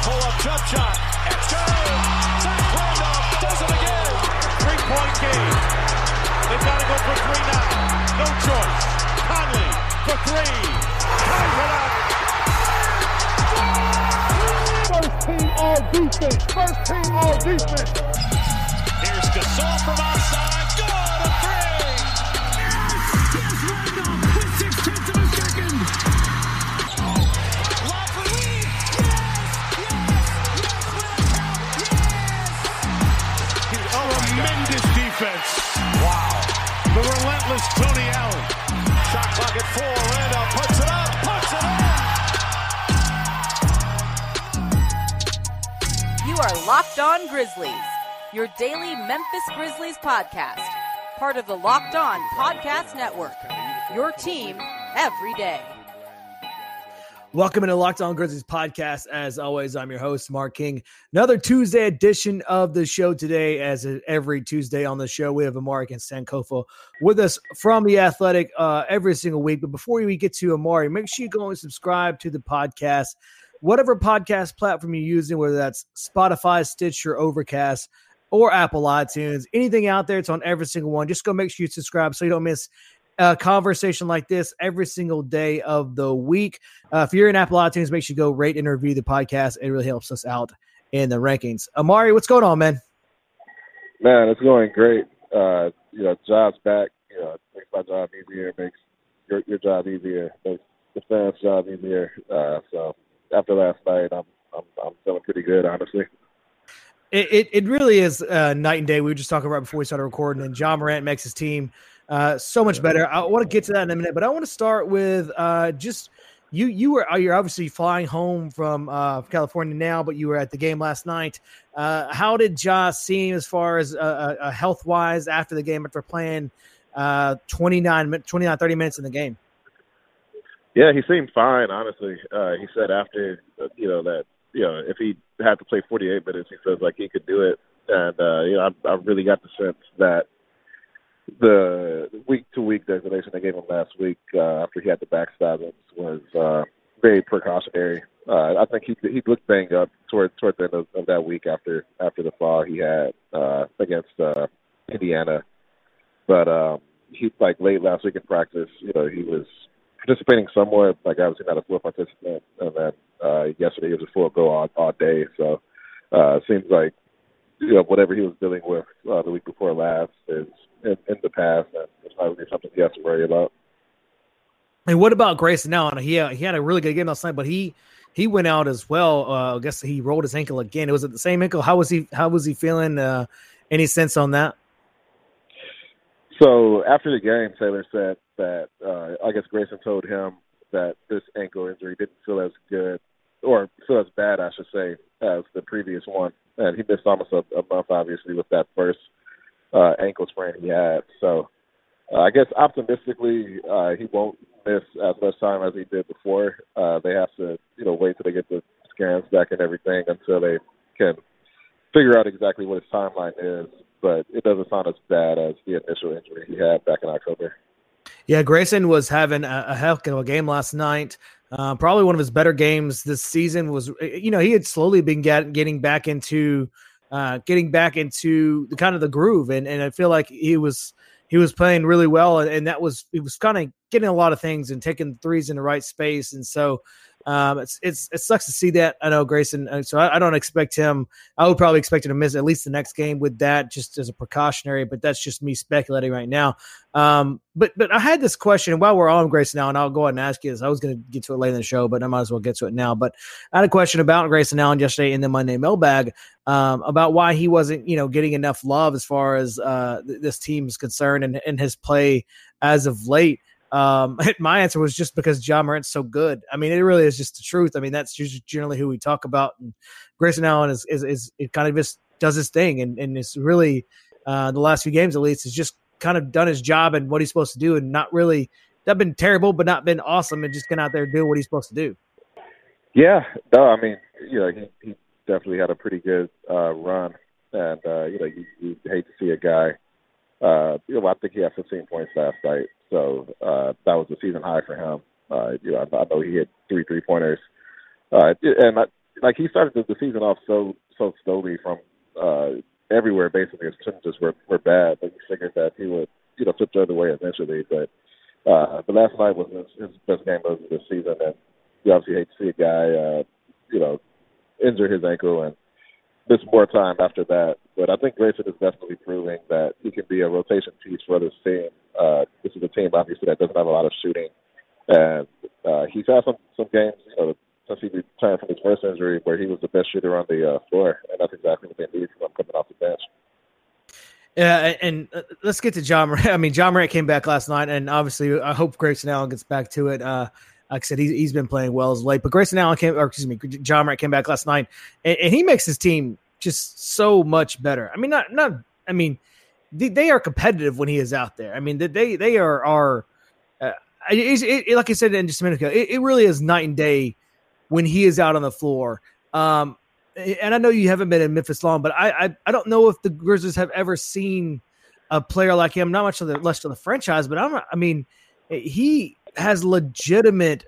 pull-up jump shot. It's good. Zach Randolph does it again. Three-point game. They've got to go for three now. No choice. Conley for three. Ties it up. First team all defense. First team all defense. Here's Gasol from outside. Good, a three. Yes, Randolph with 6/10 of a second. Lob for Lee. Tremendous defense. Wow. The relentless Tony Allen. Shot clock at 4. Randolph puts it up. Puts it in. You are Locked On Grizzlies, your daily Memphis Grizzlies podcast. Part of the Locked On Podcast Network, your team every day. Welcome into Locked On Grizzlies podcast. As always, I'm your host, Mark King. Another Tuesday edition of the show today. As every Tuesday on the show, we have Amari and Sankofa with us from The Athletic every single week. But before we get to Amari, make sure you go and subscribe to the podcast. Whatever podcast platform you're using, whether that's Spotify, Stitcher, Overcast, or Apple iTunes, anything out there, it's on every single one. Just go make sure you subscribe so you don't miss a conversation like this every single day of the week. If you're in Apple iTunes, make sure you go rate and review the podcast. It really helps us out in the rankings. Amari, what's going on, man? Man, it's going great. Job's back. Makes my job easier. Makes your job easier. Makes the fans' job easier. So after last night, I'm feeling pretty good, honestly. It really is night and day. We were just talking right before we started recording, and Ja Morant makes his team so much better. I want to get to that in a minute, but I want to start with just you're obviously flying home from California now, but you were at the game last night. How did Ja seem as far as health wise after the game, after playing 30 minutes in the game? Yeah, he seemed fine, honestly. He said after, that, if he had to play 48 minutes, he feels like he could do it. And, I really got the sense that the week-to-week designation they gave him last week after he had the back stabbings was very precautionary. I think he looked banged up toward the end of that week after the fall he had against Indiana. But he, late last week in practice, he was participating somewhat, obviously not a full participant. And then yesterday he was a full go all day. So it seems like, whatever he was dealing with the week before last is in the past, and it's not really something he has to worry about. And what about Grayson Allen? He had a really good game last night, but he went out as well. I guess he rolled his ankle again. Was it the same ankle? How was he feeling? Any sense on that? So after the game, Taylor said that I guess Grayson told him that this ankle injury didn't feel as good, or feel as bad, I should say, as the previous one. And he missed almost a month, obviously, with that first ankle sprain he had. So I guess optimistically he won't miss as much time as he did before. They have to, wait till they get the scans back and everything until they can figure out exactly what his timeline is. But it doesn't sound as bad as the initial injury he had back in October. Yeah, Grayson was having a heck of a game last night. Probably one of his better games this season. Was he had slowly been getting back into the kind of the groove, and I feel like he was playing really well, and he was kind of getting a lot of things and taking threes in the right space, and so it sucks to see that. I know Grayson, so I don't expect him. I would probably expect him to miss at least the next game with that, just as a precautionary. But that's just me speculating right now. But I had this question, and while we're on Grayson Allen, I'll go ahead and ask you this. I was going to get to it later in the show, but I might as well get to it now. But I had a question about Grayson Allen yesterday in the Monday mailbag about why he wasn't, getting enough love as far as this team is concerned and his play as of late. My answer was just because Ja Morant's so good. I mean, it really is just the truth. I mean, that's just generally who we talk about. And Grayson Allen is it kind of just does his thing, and it's really the last few games at least has just kind of done his job and what he's supposed to do, and not been terrible, but not been awesome, and just get out there and do what he's supposed to do. Yeah, no, I mean, he definitely had a pretty good run, and you hate to see a guy. I think he had 15 points last night. So that was a season high for him. I know he hit 3 3-pointers. And like he started the season off so slowly from everywhere. Basically, his percentages were bad, but he figured that he would flip the other way eventually. But last night was his best game of the season, and you obviously hate to see a guy injure his ankle and miss more time after that. But I think Grayson is definitely proving that he can be a rotation piece for this team. This is a team, obviously, that doesn't have a lot of shooting. And he's had some games, since he returned from his first injury, where he was the best shooter on the floor. And that's exactly what they need from him coming off the bench. Yeah, and let's get to John Morant. I mean, John Morant came back last night, and obviously I hope Grayson Allen gets back to it. Like I said, he's been playing well as late. But John Morant came back last night, and he makes his team just so much better. I mean, they are competitive when he is out there. I mean, they are like I said in just a minute ago, it really is night and day when he is out on the floor. And I know you haven't been in Memphis long, but I don't know if the Grizzlies have ever seen a player like him. Not much of the rest of the franchise, but he has legitimate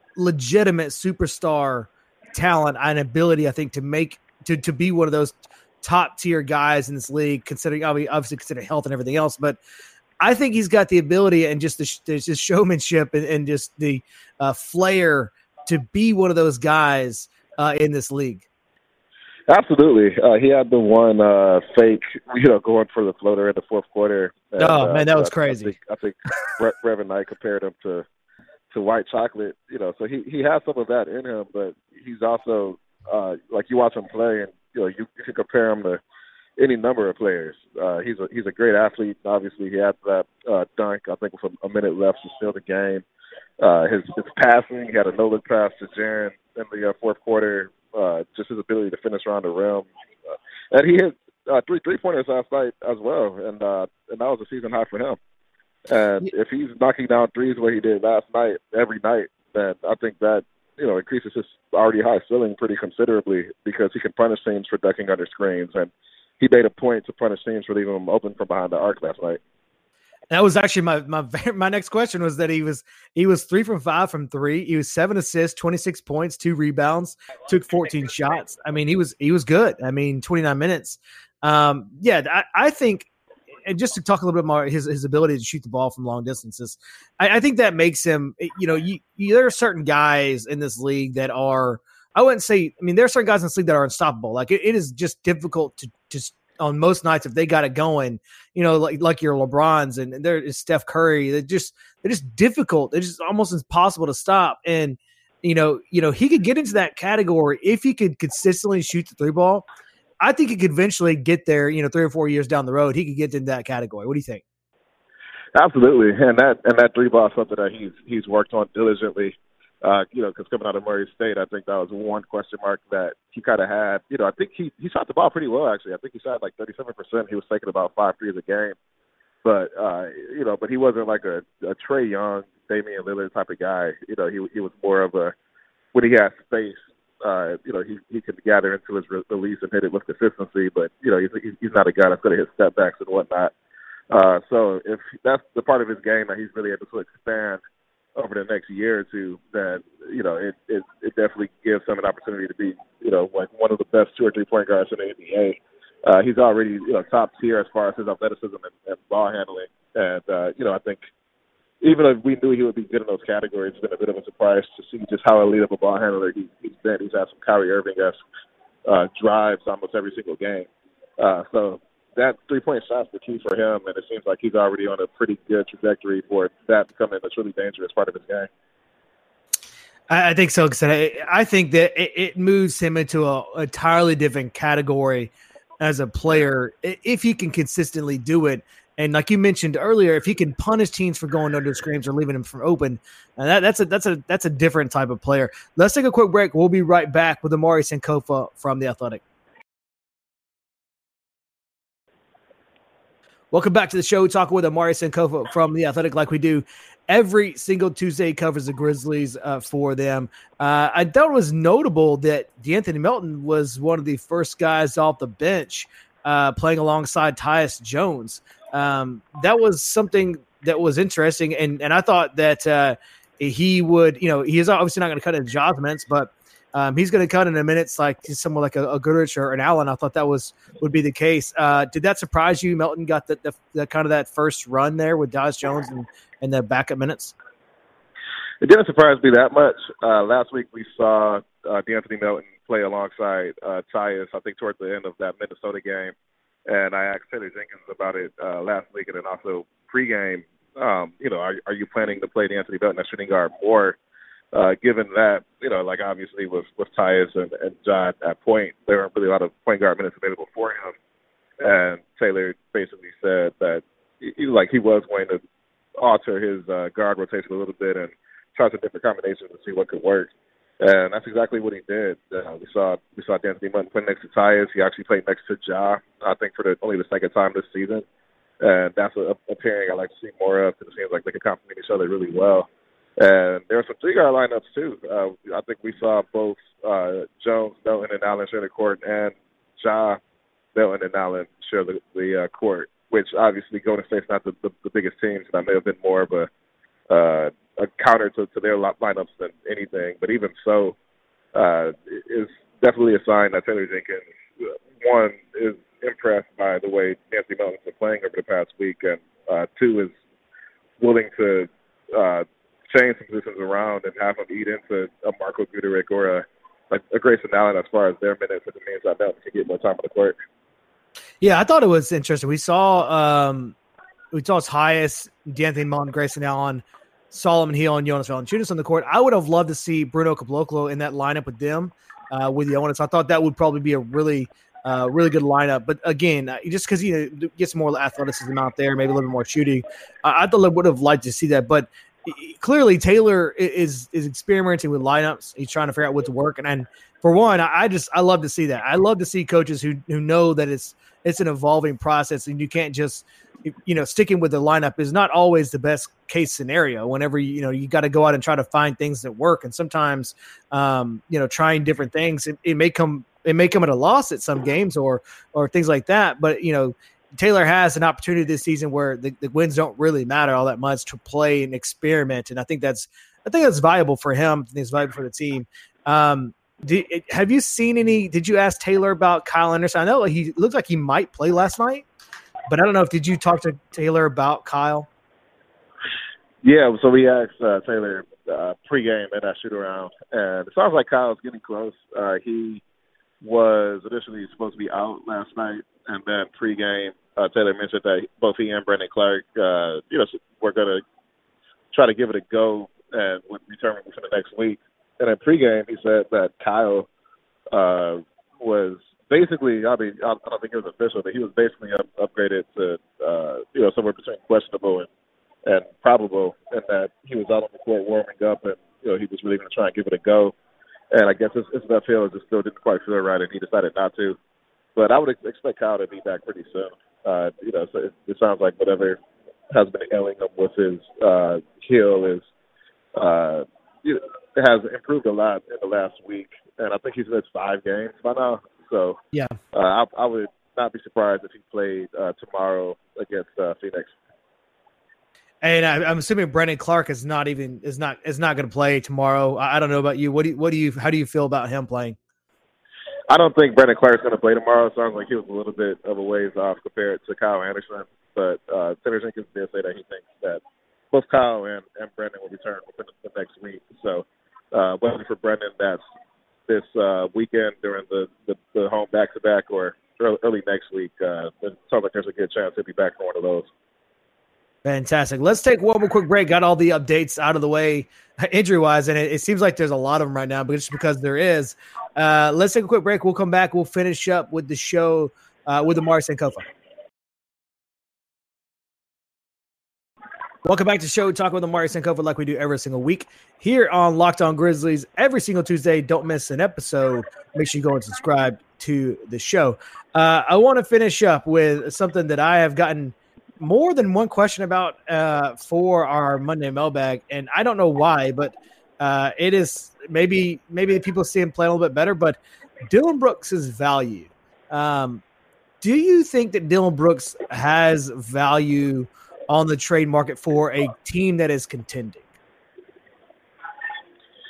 superstar talent and ability, I think, to be one of those top tier guys in this league, obviously considering health and everything else. But I think he's got the ability and just the showmanship and just the flair to be one of those guys in this league. Absolutely. He had the one fake, going for the floater in the fourth quarter. And, man, that was crazy. I think Reverend Knight compared him to white chocolate, so he has some of that in him, but he's also, like you watch him play and, you can compare him to any number of players. He's a great athlete. Obviously, he had that dunk, I think, with a minute left to seal the game. His passing, he had a no-look pass to Jaren in the fourth quarter. Just his ability to finish around the rim. And he hit three-pointers last night as well, and that was a season high for him. And if he's knocking down threes the way he did last night, every night, then I think that, increases his already high ceiling pretty considerably because he can punish teams for ducking under screens. And he made a point to punish teams for leaving him open from behind the arc last night. That was actually my next question was that he was 3 from 5 from three. He was 7 assists, 26 points, 2 rebounds, took 14 shots. I mean, he was good. I mean, 29 minutes. I think, and just to talk a little bit more, his ability to shoot the ball from long distances, I think that makes him, there are certain guys in this league that are, I wouldn't say, there are certain guys in this league that are unstoppable. Like it is just difficult to just, on most nights, if they got it going, like your LeBrons and there is Steph Curry, they're just difficult. They're just almost impossible to stop. And, he could get into that category if he could consistently shoot the three ball. I think he could eventually get there, 3 or 4 years down the road. He could get into that category. What do you think? Absolutely. And that three ball is something that he's worked on diligently. Because coming out of Murray State, I think that was one question mark that he kind of had. I think he shot the ball pretty well, actually. I think he shot like 37%. He was taking about 5 threes a game. But, but he wasn't like a Trae Young, Damian Lillard type of guy. He was more of a, when he had space, he could gather into his release and hit it with consistency. But, he's not a guy that's going to hit step backs and whatnot. So if that's the part of his game that he's really able to expand over the next year or two, then, it definitely gives him an opportunity to be, like one of the best 2 or 3 point guards in the NBA. He's already, top tier as far as his athleticism and ball handling. And, I think even if we knew he would be good in those categories, it's been a bit of a surprise to see just how elite of a ball handler he's been. He's had some Kyrie Irving-esque drives almost every single game. So that 3-point shot's the key for him, and it seems like he's already on a pretty good trajectory for that becoming a truly dangerous part of his game. I think so. I think that it moves him into an entirely different category as a player if he can consistently do it. And like you mentioned earlier, if he can punish teams for going under screens or leaving them from open, that's a different type of player. Let's take a quick break. We'll be right back with Amari Sankofa from The Athletic. Welcome back to the show. Talking with Amari Sankofa from The Athletic, like we do every single Tuesday. He covers the Grizzlies for them. I thought it was notable that DeAnthony Melton was one of the first guys off the bench playing alongside Tyus Jones. That was something that was interesting, and I thought that he would, he is obviously not going to cut his job minutes, but he's going to cut into minutes like someone like a Goodrich or an Allen. I thought that would be the case. Did that surprise you? Melton got the kind of that first run there with Daz Jones and the backup minutes. It didn't surprise me that much. Last week we saw DeAnthony Melton play alongside Tyus, I think towards the end of that Minnesota game. And I asked Taylor Jenkins about it last week, and then also pregame. Are you planning to play DeAnthony Melton at shooting guard more? Given that, like obviously with Tyus and John at point, there weren't really a lot of point guard minutes available for him. And Taylor basically said that he was going to alter his guard rotation a little bit and try some different combinations to see what could work. And that's exactly what he did. We saw DeAnthony Melton play next to Tyus. He actually played next to Ja, I think, for only the second time this season. And that's a pairing I like to see more of because it seems like they can complement each other really well. And there are some three-guard lineups, too. I think we saw both Jones, Melton, and Allen share the court, and Ja, Melton, and Allen share the court, which obviously Golden State's not the biggest team, so that may have been more of a counter to their lineups than anything. But even so, it's definitely a sign that Taylor Jenkins, one, is impressed by the way Anthony Melton's been playing over the past week, and two, is willing to change some positions around and have him eat into a Marco Guduric or a Grayson Allen as far as their minutes, if it means that Melton can get more time on the court. Yeah, I thought it was interesting. We saw Tyus, DeAnthony Melton, Grayson Allen, Solomon Hill, and Jonas Valanciunas on the court. I would have loved to see Bruno Caboclo in that lineup with them, with Jonas. I thought that would probably be a really good lineup. But again, just because he gets more athleticism out there, maybe a little bit more shooting, I thought I would have liked to see that. But clearly, Taylor is experimenting with lineups. He's trying to figure out what to work. And for one, I love to see that. I love to see coaches who know that it's an evolving process, and you can't just sticking with the lineup is not always the best case scenario. Whenever you got to go out and try to find things that work, and sometimes trying different things, it may come at a loss at some games or things like that. But Taylor has an opportunity this season where the wins don't really matter all that much to play and experiment, and I think that's valuable for him. I think it's valuable for the team. Have you seen any? Did you ask Taylor about Kyle Anderson? I know he looked like he might play last night, but I don't know if did you talk to Taylor about Kyle? Yeah, so we asked Taylor pregame at that shoot around, and it sounds like Kyle's getting close. He was initially supposed to be out last night, and then pregame, Taylor mentioned that both he and Brandon Clark, were going to try to give it a go and would return within the next week. And in pregame, he said that Kyle was basically, I don't think it was official, but he was basically upgraded to, somewhere between questionable and probable, and that he was out on the court warming up, and, he was really going to try and give it a go. And I guess his left heel just still didn't quite feel right, and he decided not to. But I would expect Kyle to be back pretty soon. So it sounds like whatever has been ailing him with his heel is has improved a lot in the last week, and I think he's missed 5 games by now. So yeah, I would not be surprised if he played tomorrow against Phoenix. And I'm assuming Brandon Clark is not going to play tomorrow. I don't know about you. How do you feel about him playing? I don't think Brandon Clark's going to play tomorrow. It sounds like he was a little bit of a ways off compared to Kyle Anderson. But Taylor Jenkins did say that he thinks that both Kyle and Brandon will return within the next week. So whether for Brandon that's this weekend during the home back-to-back or early next week, it sounds like there's a good chance he'll be back for one of those. Fantastic. Let's take one more quick break. Got all the updates out of the way injury-wise, and it seems like there's a lot of them right now, but just because there is. Let's take a quick break. We'll come back. We'll finish up with the show with Omari Sankofa. Welcome back to the show. Talk with Omari Sankofa like we do every single week here on Locked On Grizzlies. Every single Tuesday. Don't miss an episode. Make sure you go and subscribe to the show. I want to finish up with something that I have gotten more than one question about for our Monday mailbag, and I don't know why, but it is maybe people see him play a little bit better, but Dillon Brooks' value. Do you think that Dillon Brooks has value on the trade market for a team that is contending?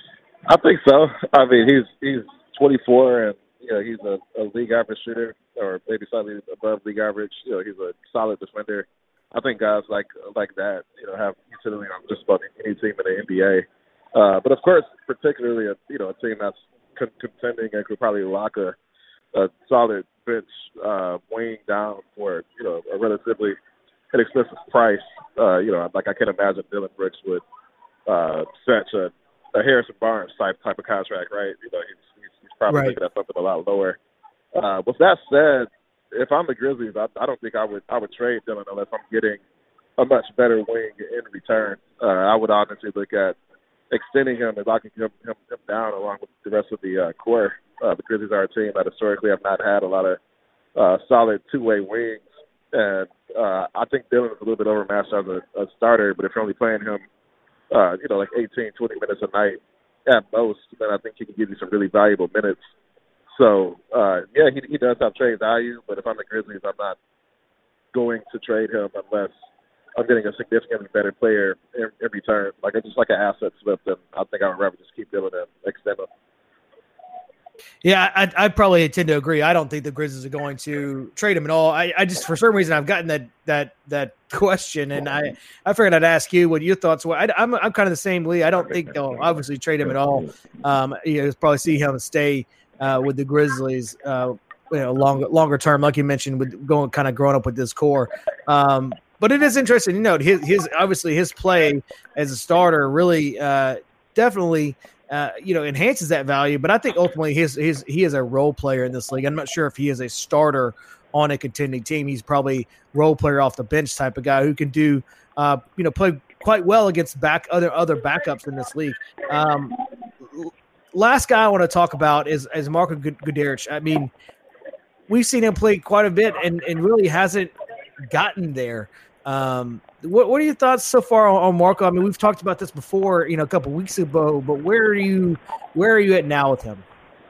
I think so. I mean, he's 24, and he's a league average shooter, or maybe slightly above league average. He's a solid defender. I think guys like that, have utility on just about any team in the NBA. But of course, particularly a team that's contending and could probably lock a solid bench wing down for a relatively inexpensive price. Like I can't imagine Dylan Brooks would fetch a Harrison Barnes type of contract, right? He's probably looking at something a lot lower. With that said, if I'm the Grizzlies, I don't think I would trade Dylan unless I'm getting a much better wing in return. I would honestly look at extending him and locking him down along with the rest of the core. The Grizzlies are a team that historically have not had a lot of solid two-way wings, and I think Dylan is a little bit overmatched as a starter. But if you're only playing him, like 18, 20 minutes a night at most, then I think he can give you some really valuable minutes. So, he does have trade value, but if I'm the Grizzlies, I'm not going to trade him unless I'm getting a significantly better player in return. Like, it's just like an asset slip, then I think I would rather just keep Dylan and extend him. Yeah, I probably tend to agree. I don't think the Grizzlies are going to trade him at all. I just, for some reason, I've gotten that question, and I figured I'd ask you what your thoughts were. I'm kind of the same, Lee. I don't think they'll obviously trade him at all. Probably see him stay with the Grizzlies, longer term, like you mentioned, with growing up with this core. But it is interesting, his play as a starter really definitely enhances that value. But I think ultimately he is a role player in this league. I'm not sure if he is a starter on a contending team. He's probably role player off the bench type of guy who can do play quite well against other backups in this league. Last guy I want to talk about is Marko Guduric. I mean, we've seen him play quite a bit and really hasn't gotten there. What are your thoughts so far on Marko? I mean, we've talked about this before, a couple weeks ago, but where are you at now with him?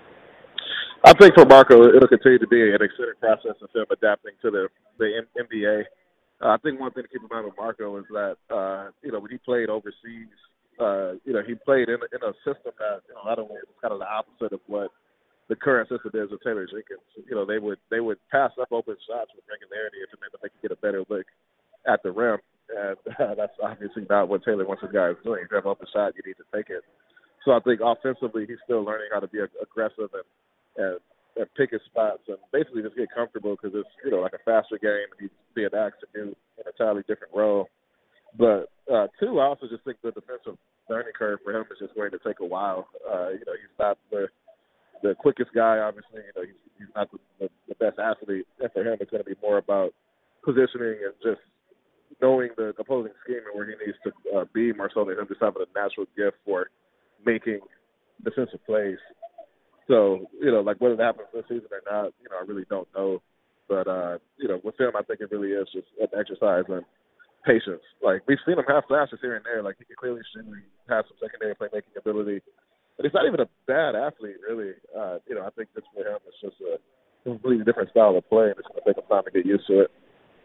I think for Marko, it'll continue to be an extended process of him adapting to the NBA. I think one thing to keep in mind with Marko is that, when he played overseas, he played in a system that, in a lot of ways, is kind of the opposite of what the current system is with Taylor Jenkins. They would pass up open shots with regularity if it meant that they could get a better look at the rim. And that's obviously not what Taylor wants his guys doing. If you have an open shot, you need to take it. So I think offensively, he's still learning how to be aggressive and pick his spots and basically just get comfortable because it's, like a faster game and he's being asked to do an entirely different role. But, two, I also just think the defensive learning curve for him is just going to take a while. He's not the quickest guy, obviously. He's not the best athlete. And for him, it's going to be more about positioning and just knowing the opposing scheme and where he needs to be, more so than him just having a natural gift for making defensive plays. So, like whether that happens this season or not, I really don't know. But, with him, I think it really is just an exercise in patience. Like, we've seen him have flashes here and there. Like, he can clearly shoot. He has some secondary playmaking ability. But he's not even a bad athlete, really. I think this for him, it's just a completely different style of play, and it's going to take him time to get used to it.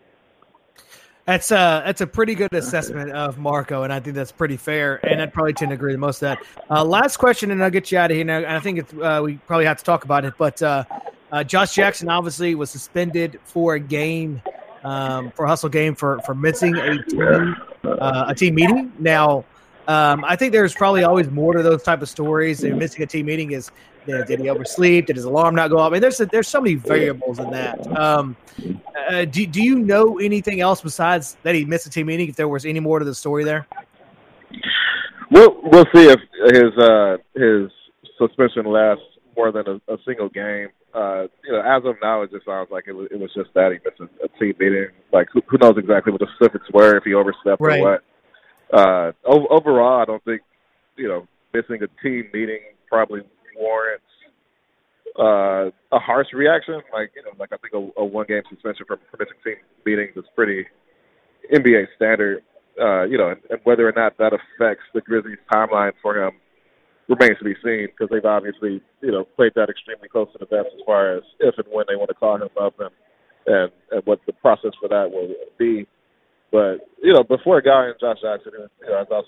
That's a pretty good assessment of Marko, and I think that's pretty fair. And I'd probably tend to agree with most of that. Last question, and I'll get you out of here now. And I think we probably have to talk about it. But Josh Jackson obviously was suspended for a game, for a hustle game for missing a team meeting. Now, I think there's probably always more to those type of stories. And missing a team meeting is, did he oversleep? Did his alarm not go off? I mean, there's so many variables in that. Do you know anything else besides that he missed a team meeting? If there was any more to the story there? We'll see if his suspension lasts more than a single game. As of now, it just sounds like it was just that he missed a team meeting. Like, who knows exactly what the specifics were, if he overslept or what. Overall, I don't think, missing a team meeting probably warrants a harsh reaction. Like I think a one-game suspension for missing team meetings is pretty NBA standard. And whether or not that affects the Grizzlies' timeline for him remains to be seen, because they've obviously, played that extremely close to the vest as far as if and when they want to call him up and what the process for that will be. But, before a guy in Josh Jackson, who has also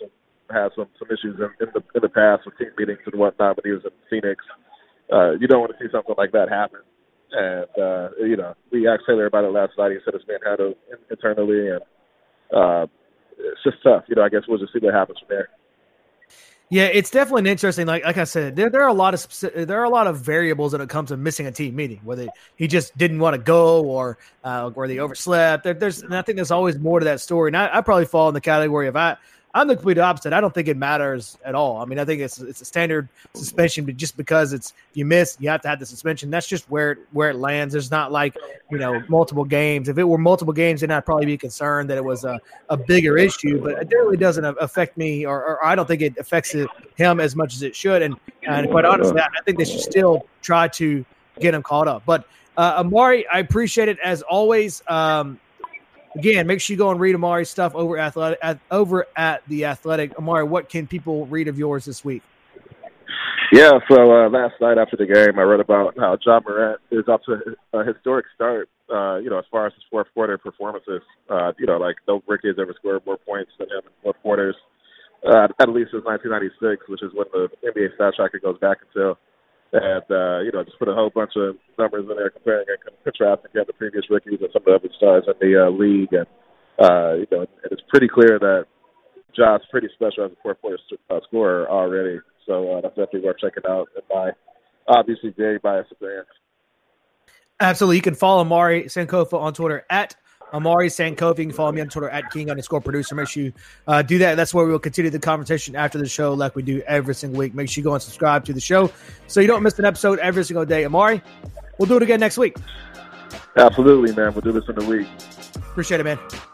had some issues in the past with team meetings and whatnot when he was in Phoenix. You don't want to see something like that happen. And, we asked Taylor about it last night. He said it's being handled internally, and it's just tough. I guess we'll just see what happens from there. Yeah, it's definitely an interesting. Like I said, there are a lot of variables when it comes to missing a team meeting. Whether he just didn't want to go or they overslept. And I think there's always more to that story. And I probably fall in the category of I'm the complete opposite. I don't think it matters at all. I mean, I think it's a standard suspension, but just because if you miss, you have to have the suspension. That's just where it lands. There's not like, multiple games. If it were multiple games, then I'd probably be concerned that it was a bigger issue, but it really doesn't affect me, or I don't think it affects him as much as it should. And quite honestly, I think they should still try to get him caught up. But Amari, I appreciate it as always. Again, make sure you go and read Amari's stuff over at The Athletic. Amari, what can people read of yours this week? Yeah, so last night after the game, I read about how Ja Morant is up to a historic start, as far as his fourth quarter performances. Like no rookie has ever scored more points than him in fourth quarters, at least since 1996, which is when the NBA stat tracker goes back until. And, just put a whole bunch of numbers in there comparing and contrasting the previous rookies and some of the other stars in the league. And, and it's pretty clear that Ja's pretty special as a fourth-quarter scorer already. So that's definitely worth checking out in my obviously very biased opinion. Absolutely. You can follow Amari Sankofa on Twitter at Amari Sankofa. You can follow me on Twitter at King_producer. Make sure you do that. That's where we'll continue the conversation after the show like we do every single week. Make sure you go and subscribe to the show so you don't miss an episode every single day. Amari, we'll do it again next week. Absolutely, man. We'll do this in the week. Appreciate it, man.